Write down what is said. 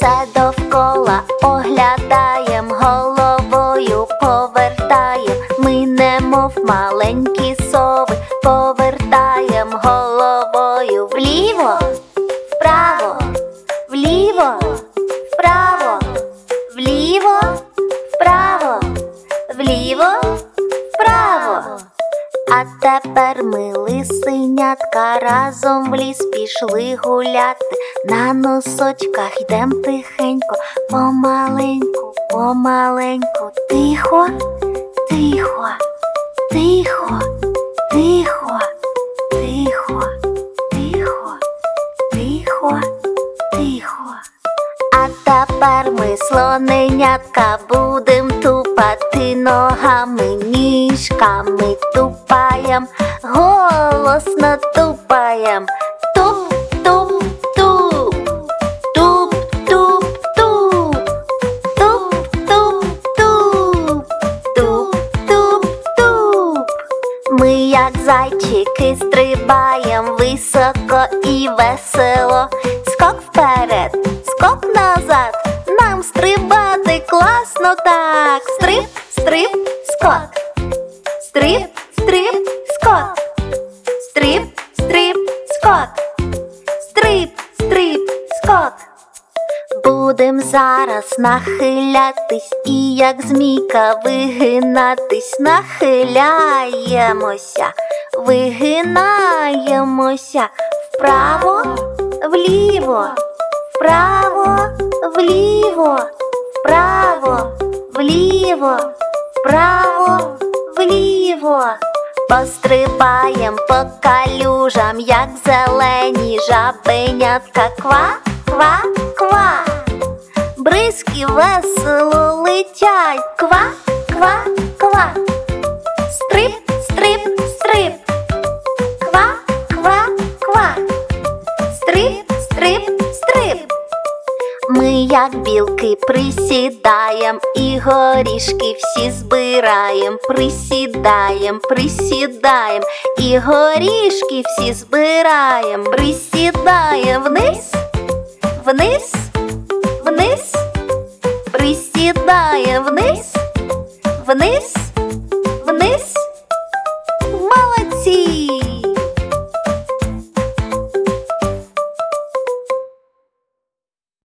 все довкола оглядаєм, головою повертаєм. Ми немов маленькі сови, повертаєм головою вліво, вправо, вліво, вправо, вліво, вправо, вліво, вправо. А тепер ми, лисенятка, разом в ліс пішли гуляти. На носочках йдем тихенько, помаленьку, помаленьку. Тихо, тихо, тихо, тихо, тихо, тихо, тихо, тихо. А тепер ми, слоненятка, будем тупати ногами, ніжками тупаєм, голосно тупаєм. Туп, туп, туп, туп, туп, туп, туп, туп, туп, туп, туп, туп. Ми, як зайчики, стрибаєм високо і весело. Скок вперед, скок назад, нам стрибати класно так. Стрип, стрип, скок, стрип, стрип, скок, стрип, стрип, скок, стрип, стрип, скок. Будем зараз нахилятись і як змійка вигинатись. Нахиляємося, вигинаємося. Вправо, вліво, вправо, вліво, вправо, вліво, вправо, вліво. Пострибаєм по калюжам, як зелені жабенятка. Ква, ква, ква. Бризки весело летять. Ква, ква, ква. Стрип, стрип, стрип. Ква, ква, ква. Стрип, стрип, стрип. Ми, як білки, присідаєм і горішки всі збираєм. Присідаєм, присідаєм і горішки всі збираєм. Присідаєм вниз, вниз, вниз. Присідаєм вниз, вниз.